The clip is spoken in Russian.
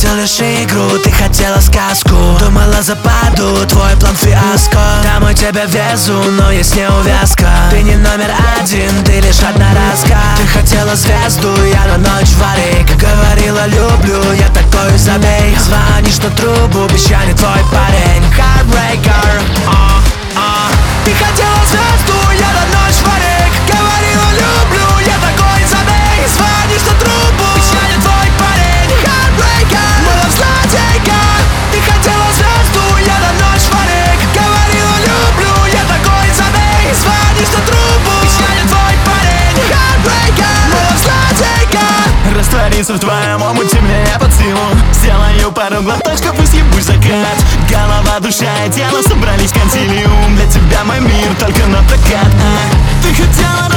хотел лишь игру, ты хотела сказку. Думала, западу, твой план фиаско. Домой тебя везу, но есть неувязка. Ты не номер один, ты лишь одноразка. Ты хотела звезду, я на ночь варик. Говорила люблю, я такой забей. Звонишь на трубу, песчаный твой парень. Heartbreaker, Ты хотела звезду, я на ночь варик. Говорила люблю, я такой забей. Звонишь на трубу, песчаный твой парень. Heartbreaker, моя злодейка. Ты хотела звезду, я на ночь варик. Говорила люблю, я такой забей. Звонишь на трубу, песчаный твой парень. Heartbreaker, моя злодейка. Раствориться в твоем омуте мне не под силу. Сделаю пару глоточков, пусть ебусь закат. Голова, душа и тело собрались в консилиум. Для тебя мой мир только на прокат. Ты хотела